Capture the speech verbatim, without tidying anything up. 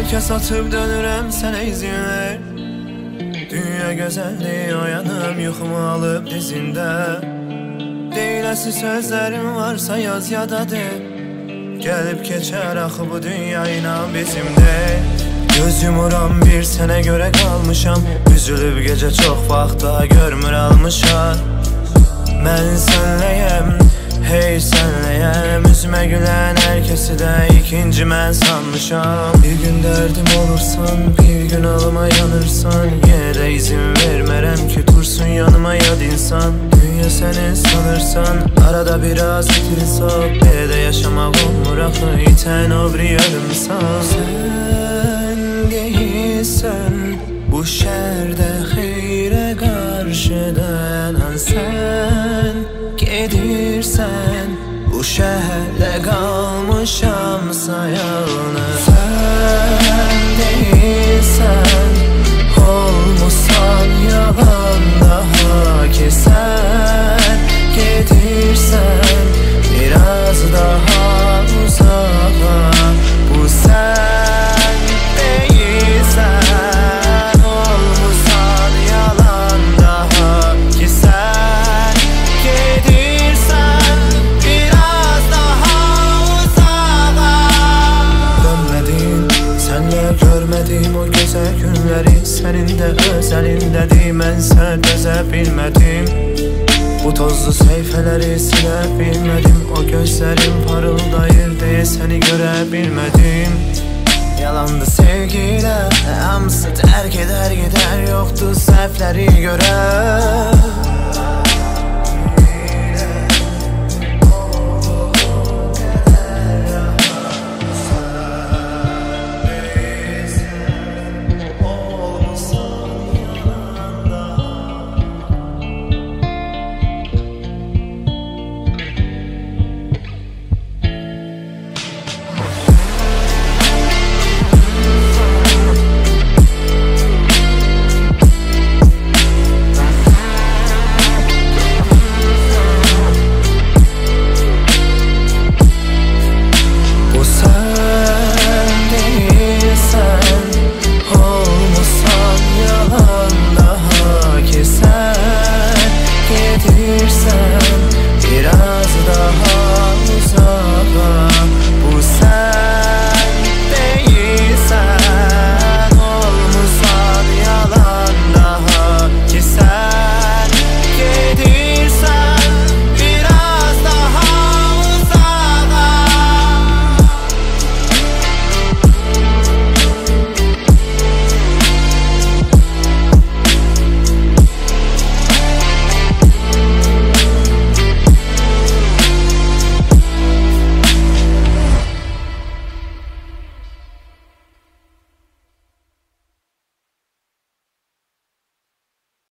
Herkes atıp dönürəm, sənə izin ver. Dünya gözəlliyi oyanım, yuxumu alıb dizində. Deyiləsi sözlərim varsa yaz ya da de. Gəlib keçər axı bu dünya inan bizimdir. Göz yumuram bir sənə görə qalmışam. Üzülüb gecə çox vaxt daha görmür almışam. Mən sənləyəm, hey sənləyəm. Üzümə gülən hər kəsi də ikinci mən sanmışam. Bir gün dərdim olursan, bir gün alıma yanırsan, yenə də izin vermərəm ki dursun yanıma yad insan. Dünya səni sanırsan, arada biraz itirsaq, belə də yaşamaq olmur axı, itən o bir yarımsan. Sən deyilsən bu şərdə xeyrə qarşı dayanan, sən gedirsən bu şəhərdə qalmışamsa yalnız. Sən deyilsən olmusan yalan daha ki, sən gedirsən biraz daha uzağa. Bu sən deyilsən olmusan yalan daha ki, sən gedirsən biraz daha uzağa. Dönmədin, sənlə görmədim o gözəl günləri. Sənin də özəlindədir, mənsə dözə bilmədim. Bu tozlu səhifələri silə bilmədim. O gözlərim parıldayır deyə səni görə bilmədim. Yalandı sevgilə, hamısı tərk edər gedər, yoxdur səhvləri görə.